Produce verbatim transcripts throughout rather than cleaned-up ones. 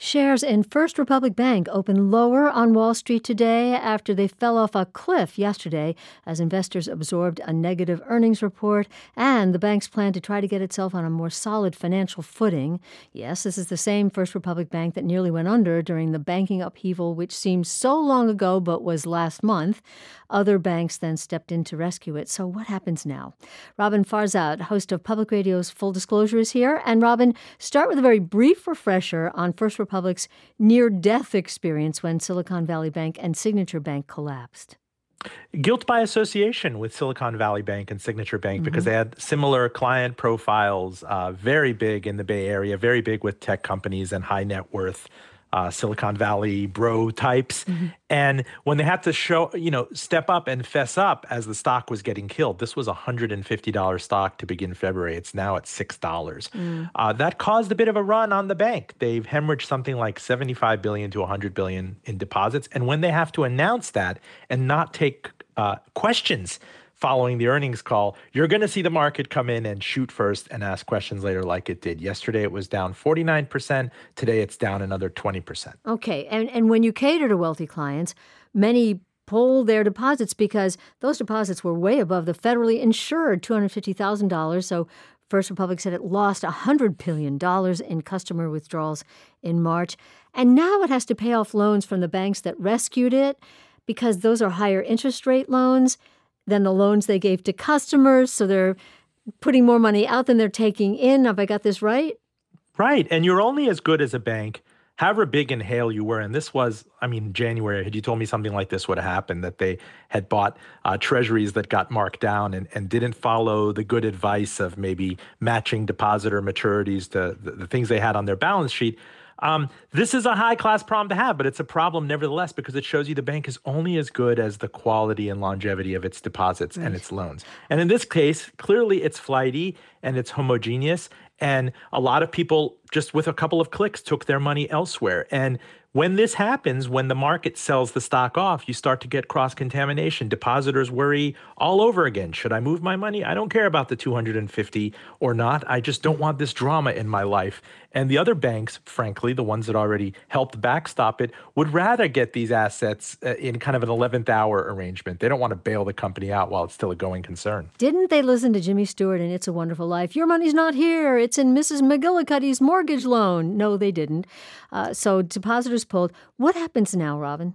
Shares in First Republic Bank opened lower on Wall Street today after they fell off a cliff yesterday as investors absorbed a negative earnings report and the bank's plan to try to get itself on a more solid financial footing. Yes, this is the same First Republic Bank that nearly went under during the banking upheaval, which seems so long ago but was last month. Other banks then stepped in to rescue it. So what happens now? Robin Farzad, host of Public Radio's Full Disclosure, is here. And Robin, start with a very brief refresher on First Republic's near-death experience when Silicon Valley Bank and Signature Bank collapsed. Guilt by association with Silicon Valley Bank and Signature Bank, mm-hmm. because they had similar client profiles, uh, very big in the Bay Area, very big with tech companies and high net worth Uh, Silicon Valley bro types. Mm-hmm. And when they had to show, you know, step up and fess up as the stock was getting killed, this was a one hundred fifty dollars stock to begin February. It's now at six dollars. Mm. Uh, that caused a bit of a run on the bank. They've hemorrhaged something like seventy-five billion dollars to one hundred billion dollars in deposits. And when they have to announce that and not take uh, questions following the earnings call, you're going to see the market come in and shoot first and ask questions later like it did. Yesterday, it was down forty-nine percent. Today, it's down another twenty percent. Okay. And, and when you cater to wealthy clients, many pull their deposits because those deposits were way above the federally insured two hundred fifty thousand dollars. So First Republic said it lost one hundred billion dollars in customer withdrawals in March. And now it has to pay off loans from the banks that rescued it because those are higher interest rate loans than the loans they gave to customers. So they're putting more money out than they're taking in. Have I got this right? Right. And you're only as good as a bank, however big and hale you were. And this was, I mean, January, had you told me something like this would have happened, that they had bought uh, treasuries that got marked down and, and didn't follow the good advice of maybe matching depositor maturities to the, the things they had on their balance sheet. Um, this is a high-class problem to have, but it's a problem nevertheless because it shows you the bank is only as good as the quality and longevity of its deposits right. and its loans. And in this case, clearly it's flighty and it's homogeneous, and a lot of people just with a couple of clicks took their money elsewhere. And when this happens, when the market sells the stock off, you start to get cross-contamination. Depositors worry all over again. Should I move my money? I don't care about the two hundred fifty or not. I just don't want this drama in my life. And the other banks, frankly, the ones that already helped backstop it, would rather get these assets uh, in kind of an eleventh hour arrangement. They don't want to bail the company out while it's still a going concern. Didn't they listen to Jimmy Stewart in It's a Wonderful Life? Your money's not here. It's in Missus McGillicuddy's mortgage loan. No, they didn't. Uh, so depositors pulled. What happens now, Robin?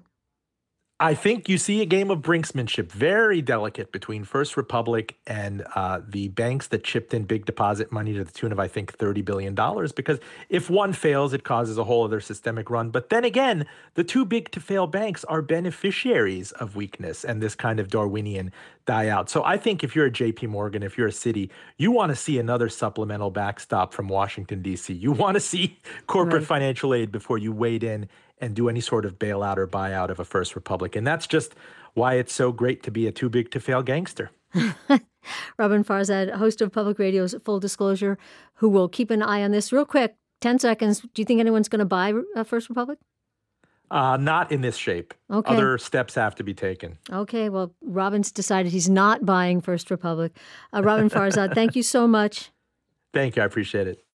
I think you see a game of brinksmanship, very delicate between First Republic and uh, the banks that chipped in big deposit money to the tune of, I think, thirty billion dollars, because if one fails, it causes a whole other systemic run. But then again, the two big to fail banks are beneficiaries of weakness and this kind of Darwinian die out. So I think if you're a J P Morgan, if you're a Citi, you want to see another supplemental backstop from Washington, D C. You want to see corporate right. financial aid before you wade in and do any sort of bailout or buyout of a First Republic. And that's just why it's so great to be a too big to fail gangster. Robin Farzad, host of Public Radio's Full Disclosure, who will keep an eye on this. Real quick, ten seconds. Do you think anyone's going to buy uh, First Republic? Uh, not in this shape. Okay. Other steps have to be taken. Okay, well, Robin's decided he's not buying First Republic. Uh, Robin Farzad, thank you so much. Thank you. I appreciate it.